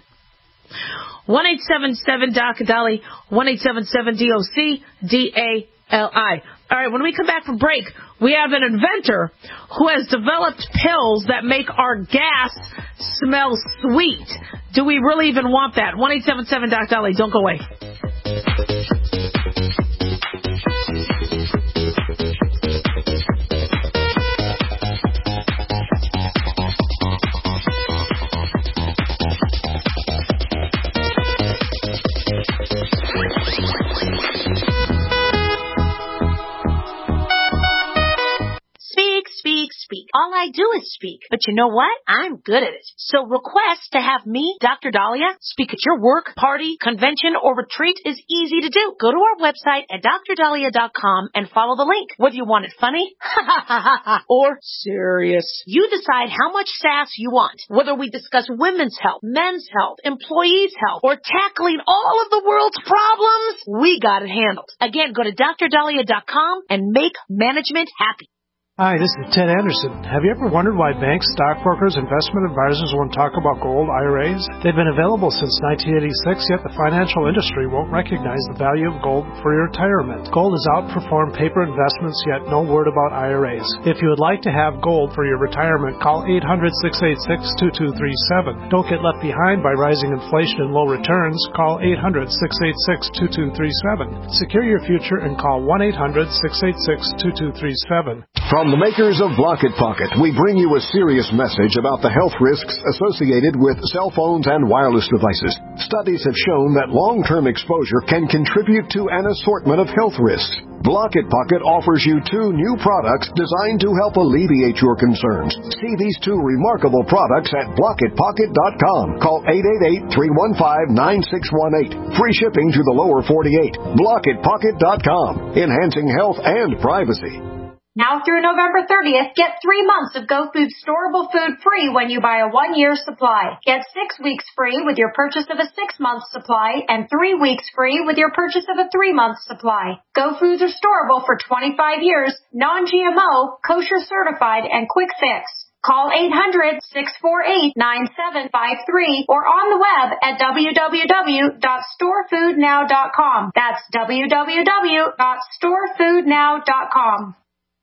1-877-DOC-DOLLY, 1-877-DOC-DALI. All right, when we come back from break, we have an inventor who has developed pills that make our gas smell sweet. Do we really even want that? 1-877-DOC-DOLLY. Don't go away. Speak. All I do is speak. But you know what? I'm good at it. So request to have me, Dr. Dahlia, speak at your work, party, convention, or retreat is easy to do. Go to our website at drdahlia.com and follow the link. Whether you want it funny or serious, you decide how much sass you want. Whether we discuss women's health, men's health, employees' health, or tackling all of the world's problems, we got it handled. Again, go to drdahlia.com and make management happy. Hi, this is Ted Anderson. Have you ever wondered why banks, stockbrokers, investment advisors won't talk about gold IRAs? They've been available since 1986, yet the financial industry won't recognize the value of gold for your retirement. Gold has outperformed paper investments, yet no word about IRAs. If you would like to have gold for your retirement, call 800-686-2237. Don't get left behind by rising inflation and low returns. Call 800-686-2237. Secure your future and call 1-800-686-2237. From the makers of Blocket Pocket, we bring you a serious message about the health risks associated with cell phones and wireless devices. Studies have shown that long-term exposure can contribute to an assortment of health risks. Blocket Pocket offers you 2 new products designed to help alleviate your concerns. See these 2 remarkable products at BlocketPocket.com. Call 888-315-9618. Free shipping to the lower 48. BlocketPocket.com. Enhancing health and privacy. Now through November 30th, get 3 months of GoFood storable food free when you buy a 1-year supply. Get 6 weeks free with your purchase of a 6-month supply and 3 weeks free with your purchase of a 3-month supply. GoFoods are storable for 25 years, non-GMO, kosher certified, and quick fix. Call 800-648-9753 or on the web at www.storefoodnow.com. That's www.storefoodnow.com.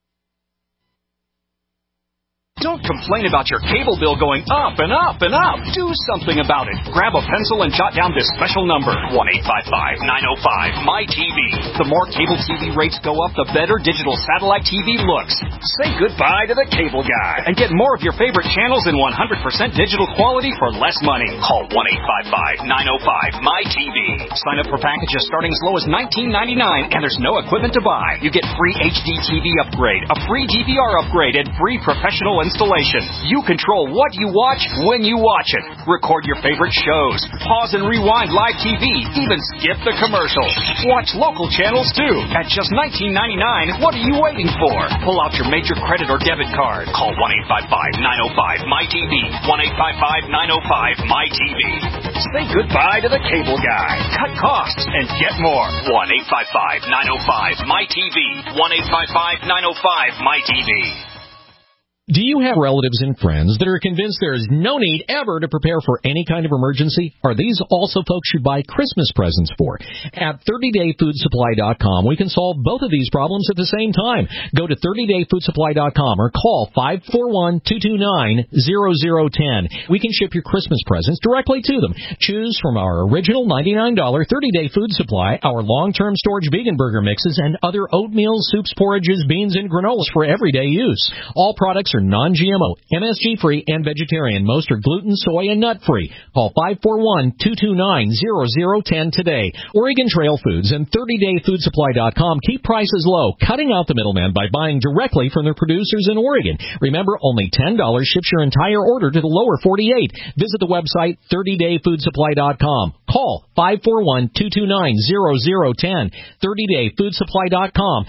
Don't complain about your cable bill going up and up and up. Do something about it. Grab a pencil and jot down this special number, 1-855-905-MY-TV. The more cable TV rates go up, the better digital satellite TV looks. Say goodbye to the cable guy and get more of your favorite channels in 100% digital quality for less money. Call 1-855-905-MY-TV. Sign up for packages starting as low as $19.99 and there's no equipment to buy. You get free HD TV upgrade, a free DVR upgrade, and free professional installation. You control what you watch when you watch it. Record your favorite shows. Pause and rewind live TV. Even skip the commercials. Watch local channels too. At just $19.99, what are you waiting for? Pull out your major credit or debit card. Call 1-855-905-MY-TV. 1-855-905-MY-TV. Say goodbye to the cable guy. Cut costs and get more. 1-855-905-MY-TV. 1-855-905-MY-TV. Do you have relatives and friends that are convinced there is no need ever to prepare for any kind of emergency? Are these also folks you buy Christmas presents for? At 30dayfoodsupply.com, we can solve both of these problems at the same time. Go to 30dayfoodsupply.com or call 541-229-0010. We can ship your Christmas presents directly to them. Choose from our original $99 30-day food supply, our long-term storage vegan burger mixes, and other oatmeal, soups, porridges, beans, and granolas for everyday use. All products are non-GMO, MSG-free, and vegetarian. Most are gluten, soy, and nut-free. Call 541-229-0010 today. Oregon Trail Foods and 30dayfoodsupply.com keep prices low, cutting out the middleman by buying directly from their producers in Oregon. Remember, only $10 ships your entire order to the lower 48. Visit the website 30dayfoodsupply.com. Call 541-229-0010. 30dayfoodsupply.com.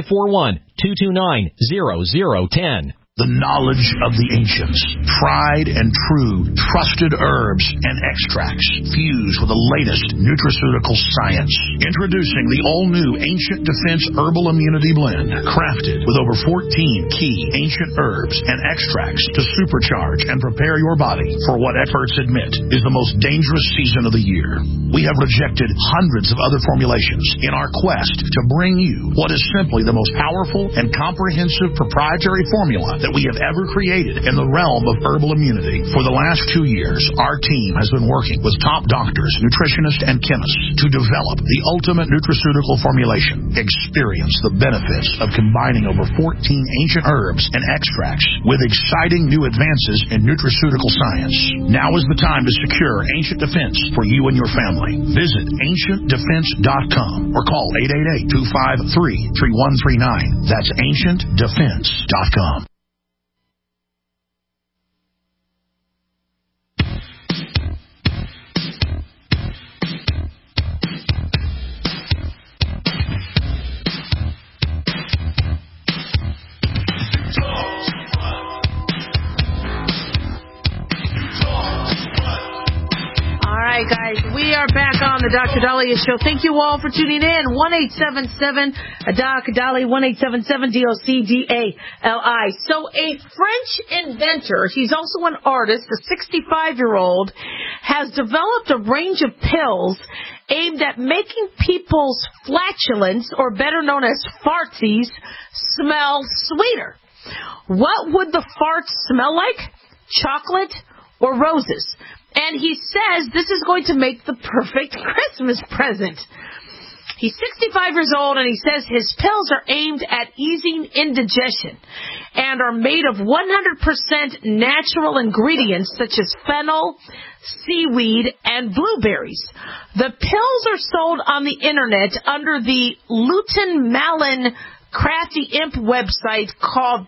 541-229-0010. The knowledge of the ancients, tried and true, trusted herbs and extracts fused with the latest nutraceutical science. Introducing the all-new Ancient Defense Herbal Immunity Blend, crafted with over 14 key ancient herbs and extracts to supercharge and prepare your body for what experts admit is the most dangerous season of the year. We have rejected hundreds of other formulations in our quest to bring you what is simply the most powerful and comprehensive proprietary formula that we have ever created in the realm of herbal immunity. For the last 2 years, our team has been working with top doctors, nutritionists, and chemists to develop the ultimate nutraceutical formulation. Experience the benefits of combining over 14 ancient herbs and extracts with exciting new advances in nutraceutical science. Now is the time to secure Ancient Defense for you and your family. Visit AncientDefense.com or call 888-253-3139. That's AncientDefense.com. right, guys, we are back on the Dr. Dahlia Show. Thank you all for tuning in. 1-877-DOC Dali, 1-877-DOC-DALI. So a French inventor, he's also an artist, a 65-year-old, has developed a range of pills aimed at making people's flatulence, or better known as fartsies, smell sweeter. What would the farts smell like? Chocolate or roses? And he says this is going to make the perfect Christmas present. He's 65 years old, and he says his pills are aimed at easing indigestion and are made of 100% natural ingredients such as fennel, seaweed, and blueberries. The pills are sold on the internet under the Luton Malin Crafty Imp website called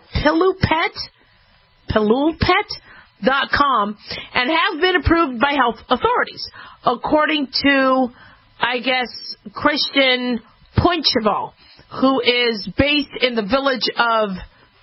Pilulpet.com and have been approved by health authorities, according to, I guess, Christian Poincheval, who is based in the village of,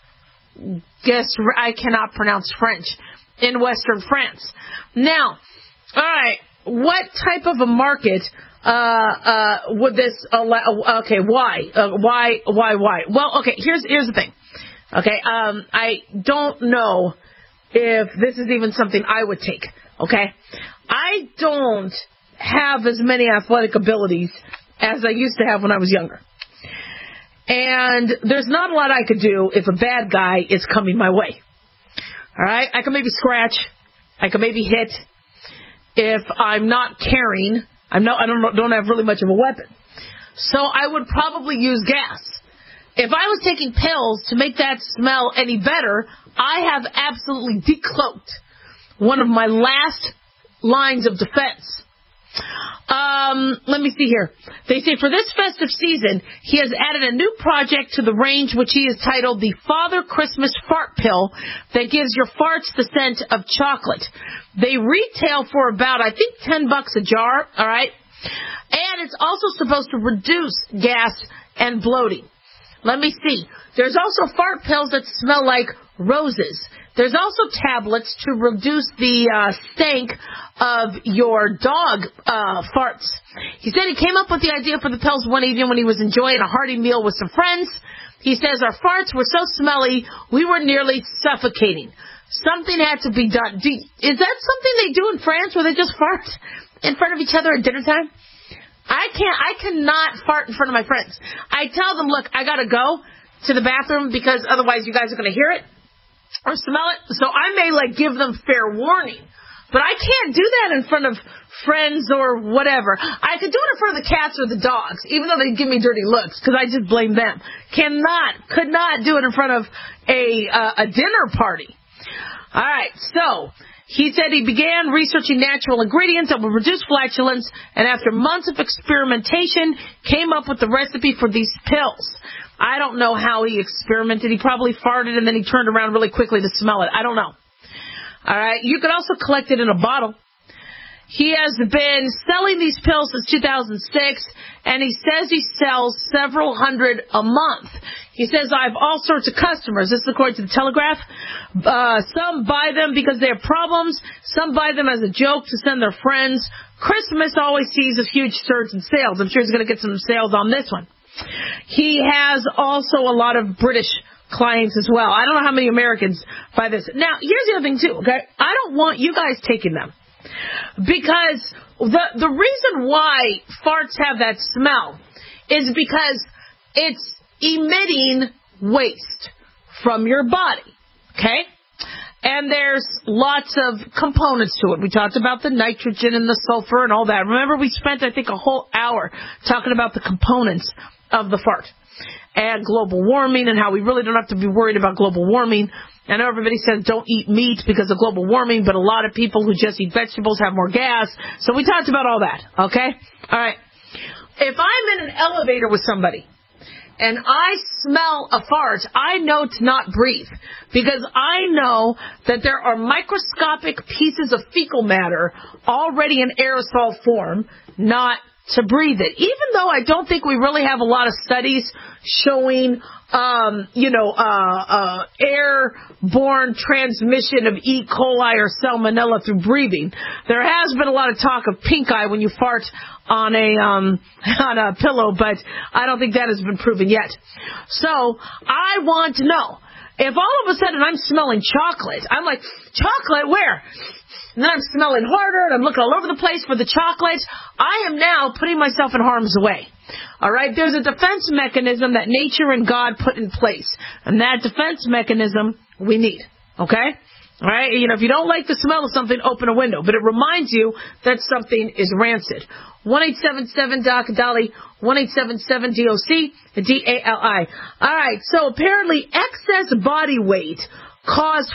I cannot pronounce French, in western France. Now, all right, what type of a market would this allow? Okay, why? Why? Well, okay, here's the thing. Okay, I don't know if this is even something I would take, okay? I don't have as many athletic abilities as I used to have when I was younger. And there's not a lot I could do if a bad guy is coming my way. All right? I can maybe scratch. I can maybe hit. If I'm not carrying, I don't have really much of a weapon. So I would probably use gas. If I was taking pills to make that smell any better, I have absolutely decloaked one of my last lines of defense. Let me see here. They say for this festive season, he has added a new project to the range, which he has titled the Father Christmas Fart Pill, that gives your farts the scent of chocolate. They retail for about, I think, $10 a jar, all right? And it's also supposed to reduce gas and bloating. Let me see. There's also fart pills that smell like roses. There's also tablets to reduce the stank of your dog farts. He said he came up with the idea for the pills one evening when he was enjoying a hearty meal with some friends. He says our farts were so smelly, we were nearly suffocating. Something had to be done. Is that something they do in France where they just fart in front of each other at dinner time? I cannot fart in front of my friends. I tell them, look, I gotta go to the bathroom because otherwise you guys are gonna hear it or smell it. So I may give them fair warning, but I can't do that in front of friends or whatever. I could do it in front of the cats or the dogs, even though they give me dirty looks because I just blame them. Could not do it in front of a dinner party. All right, so he said he began researching natural ingredients that would reduce flatulence, and after months of experimentation, came up with the recipe for these pills. I don't know how he experimented. He probably farted and then he turned around really quickly to smell it. I don't know. All right, you could also collect it in a bottle. He has been selling these pills since 2006, and he says he sells several hundred a month. He says, I have all sorts of customers. This is according to the Telegraph. Some buy them because they have problems. Some buy them as a joke to send their friends. Christmas always sees a huge surge in sales. I'm sure he's going to get some sales on this one. He has also a lot of British clients as well. I don't know how many Americans buy this. Now, here's the other thing, too, okay? I don't want you guys taking them. Because the reason why farts have that smell is because it's emitting waste from your body, okay? And there's lots of components to it. We talked about the nitrogen and the sulfur and all that. Remember, we spent, I think, a whole hour talking about the components of the fart and global warming and how we really don't have to be worried about global warming. I know everybody says don't eat meat because of global warming, but a lot of people who just eat vegetables have more gas. So we talked about all that, okay? All right. If I'm in an elevator with somebody and I smell a fart, I know to not breathe because I know that there are microscopic pieces of fecal matter already in aerosol form, not to breathe it. Even though I don't think we really have a lot of studies showing, airborne transmission of E. coli or salmonella through breathing. There has been a lot of talk of pink eye when you fart on a pillow, but I don't think that has been proven yet. So I want to know, if all of a sudden I'm smelling chocolate, I'm like, chocolate, where? And then I'm smelling harder, and I'm looking all over the place for the chocolate. I am now putting myself in harm's way. All right? There's a defense mechanism that nature and God put in place. And that defense mechanism we need. Okay? All right? If you don't like the smell of something, open a window. But it reminds you that something is rancid. 1-877-DOC-DOLLY, 1-877-DOC-DALI. All right. So apparently excess body weight caused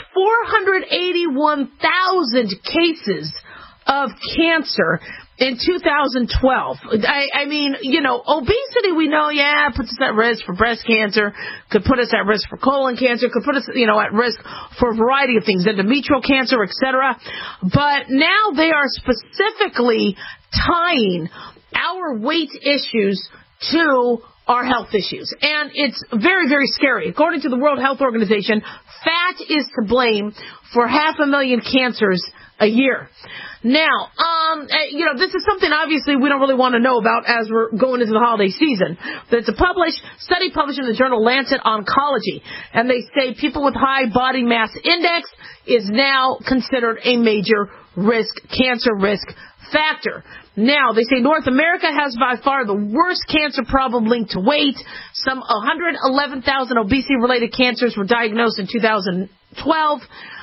481,000 cases of cancer in 2012. I mean, obesity, we know, puts us at risk for breast cancer, could put us at risk for colon cancer, could put us, at risk for a variety of things, endometrial cancer, etc. But now they are specifically tying our weight issues to our health issues. And it's very, very scary. According to the World Health Organization, fat is to blame for 500,000 cancers a year. Now, this is something obviously we don't really want to know about as we're going into the holiday season. But it's a study published in the journal Lancet Oncology. And they say people with high body mass index is now considered a major cancer risk factor. Now, they say North America has by far the worst cancer problem linked to weight. Some 111,000 obesity-related cancers were diagnosed in 2012.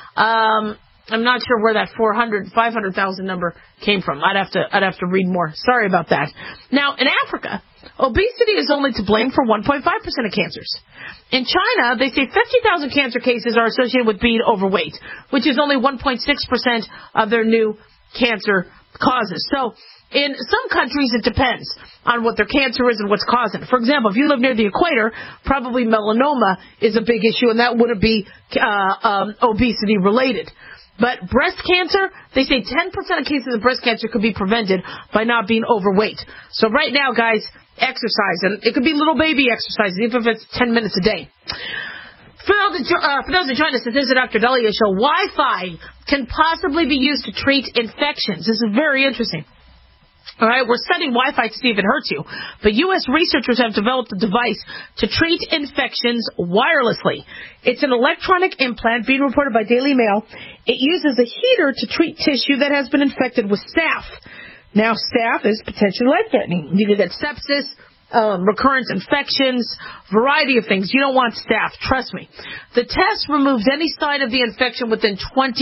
I'm not sure where that 500,000 number came from. I'd have to read more. Sorry about that. Now, in Africa, obesity is only to blame for 1.5% of cancers. In China, they say 50,000 cancer cases are associated with being overweight, which is only 1.6% of their new cancer causes. So, in some countries, it depends on what their cancer is and what's causing it. For example, if you live near the equator, probably melanoma is a big issue, and that wouldn't be obesity related. But breast cancer, they say 10% of cases of breast cancer could be prevented by not being overweight. So right now, guys, exercise. And it could be little baby exercise, even if it's 10 minutes a day. For those who join us, this is the Dr. Daliah Show. Wi-Fi can possibly be used to treat infections. This is very interesting. All right, we're studying Wi-Fi to see if it hurts you. But U.S. researchers have developed a device to treat infections wirelessly. It's an electronic implant being reported by Daily Mail. It uses a heater to treat tissue that has been infected with staph. Now, staph is potentially life-threatening. You can get sepsis, recurrent infections, variety of things. You don't want staph, trust me. The test removes any sign of the infection within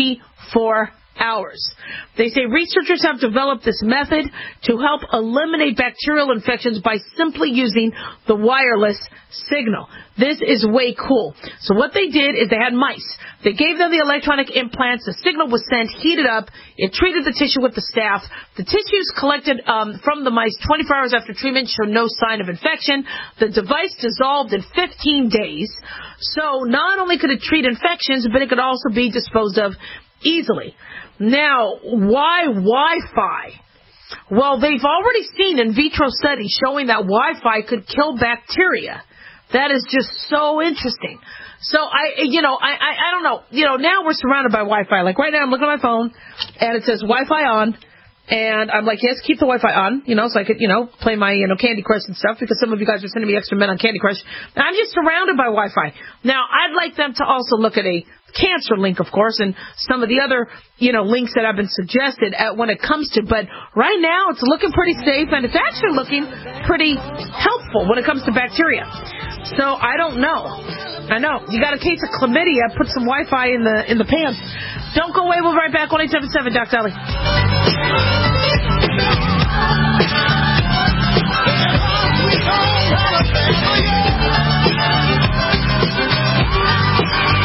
24 hours. They say researchers have developed this method to help eliminate bacterial infections by simply using the wireless signal. This is way cool. So what they did is they had mice. They gave them the electronic implants. The signal was sent, heated up. It treated the tissue with the staph. The tissues collected from the mice 24 hours after treatment showed no sign of infection. The device dissolved in 15 days. So not only could it treat infections, but it could also be disposed of easily. Now, why Wi-Fi? Well, they've already seen in vitro studies showing that Wi-Fi could kill bacteria. That is just so interesting. So I don't know. Now we're surrounded by Wi-Fi. Like right now I'm looking at my phone and it says Wi-Fi on. And I'm like, yes, keep the Wi-Fi on, so I could, play my, Candy Crush and stuff, because some of you guys are sending me extra men on Candy Crush. And I'm just surrounded by Wi-Fi. Now, I'd like them to also look at a cancer link, of course, and some of the other, links that have been suggested when it comes to, but right now it's looking pretty safe, and it's actually looking pretty helpful when it comes to bacteria. So, I don't know. I know. You got a case of chlamydia, put some Wi-Fi in the pants. Don't go away, we'll be right back, 1-877 Doc Dolly.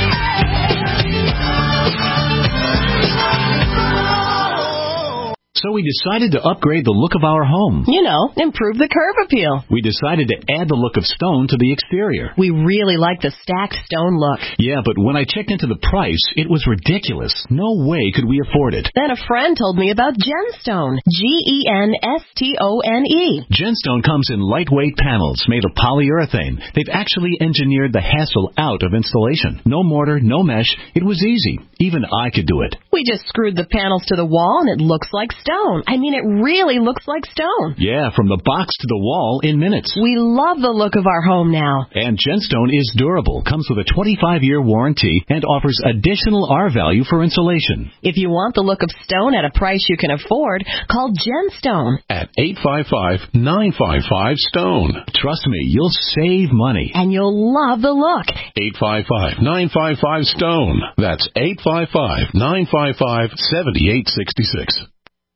So we decided to upgrade the look of our home. You know, improve the curb appeal. We decided to add the look of stone to the exterior. We really like the stacked stone look. Yeah, but when I checked into the price, it was ridiculous. No way could we afford it. Then a friend told me about Genstone. Genstone. Genstone comes in lightweight panels made of polyurethane. They've actually engineered the hassle out of installation. No mortar, no mesh. It was easy. Even I could do it. We just screwed the panels to the wall and it looks like stone. I mean, it really looks like stone. Yeah, from the box to the wall in minutes. We love the look of our home now. And Genstone is durable, comes with a 25-year warranty, and offers additional R-value for insulation. If you want the look of stone at a price you can afford, call Genstone. At 855-955-STONE. Trust me, you'll save money. And you'll love the look. 855-955-STONE. That's 855-955-7866.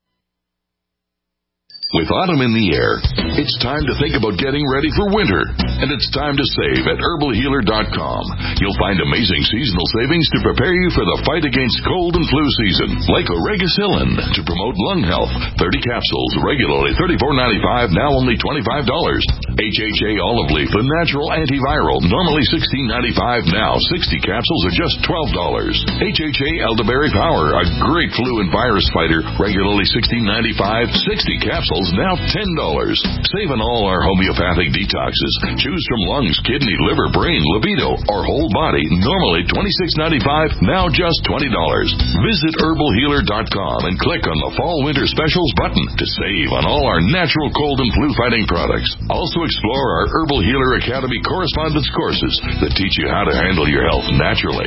With autumn in the air, it's time to think about getting ready for winter. And it's time to save at herbalhealer.com. You'll find amazing seasonal savings to prepare you for the fight against cold and flu season. Like Oregacillin to promote lung health. 30 capsules, regularly $34.95, now only $25. HHA olive leaf, a natural antiviral, normally $16.95, now 60 capsules are just $12. HHA elderberry power, a great flu and virus fighter, regularly $16.95, 60 capsules now $10. Save on all our homeopathic detoxes. Choose from lungs, kidney, liver, brain, libido, or whole body. Normally $26.95, now just $20. Visit herbalhealer.com and click on the Fall Winter Specials button to save on all our natural cold and flu fighting products. Also explore our Herbal Healer Academy correspondence courses that teach you how to handle your health naturally.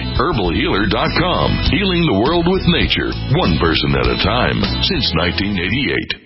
herbalhealer.com. Healing the world with nature, one person at a time, since 1988.